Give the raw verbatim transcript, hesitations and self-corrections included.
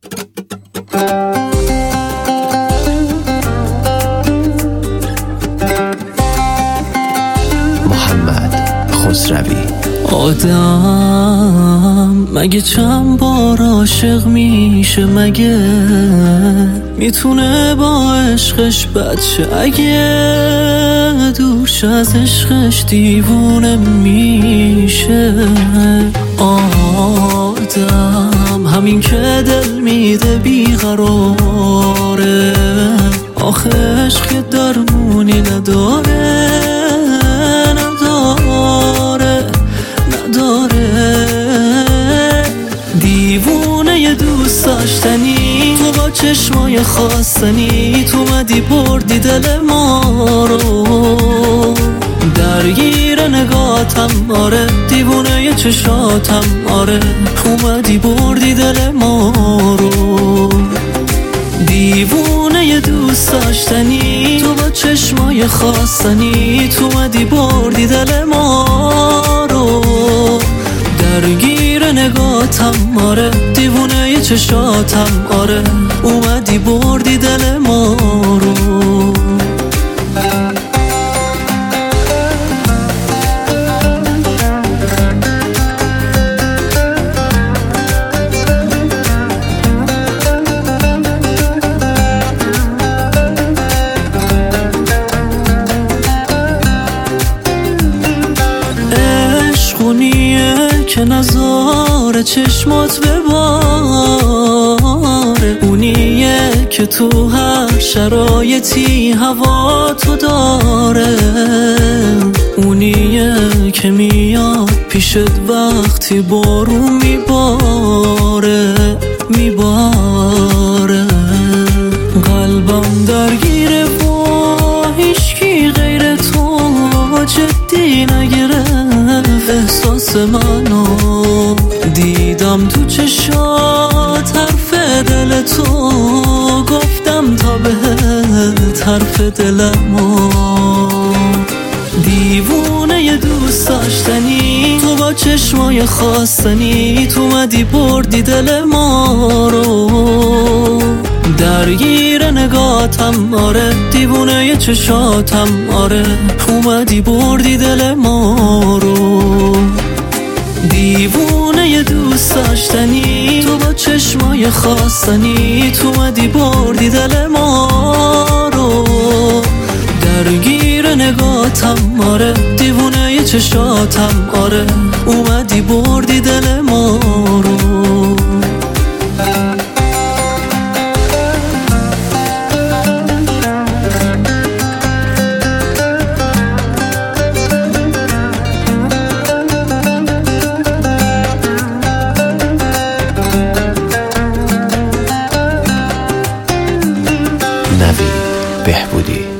محمد خسروی. آدم مگه چند بار عاشق میشه؟ مگه میتونه با عشقش بد شه؟ اگه دورش از عشقش دیوونه میشه. آدم همین که دل میده بیقراره، آخه عشق که درمونی نداره نداره نداره. دیوونه ی دوست داشتنی، تو با چشمای خواستنی، تو مدی بردی دل ما رو. درگیر نگاتم آره، دیوونه ی چشاتم آره، اومدی بردی دل ما رو. دیوونه ی دوست داشتنی، تو با چشمای خواستنی، تو مدی بردی دل ما رو. درگیر نگاتم آره، دیوونه ی چشاتم آره، اومدی بردی دل ما رو. که نظاره چشمات بباره، اونیه که تو هر شرایطی هوا تو داره، اونیه که میاد پیشت وقتی بارون میباره میباره. قلبم درگیره با هیچکی غیر تو، جدی نگرفت احساس منو. دیدم تو چشات حرف دل تو، گفتم تا بهت حرف دلمو. دیوونه ی دوست داشتنی، تو با چشمای خواستنی، تو مدی بردی دل ما رو. درگیر نگاتم آره، دیوونه ی چشاتم آره، اومدی بردی دل ما رو. دیوونه ی دوست داشتنی، تو با چشمای خواستنی، تو مدی بردی دل ما رو. درگیر نگاتم آره، دیوونه ی چشاتم آره، اومدی بردی دل ما رو. نوید بهبودی.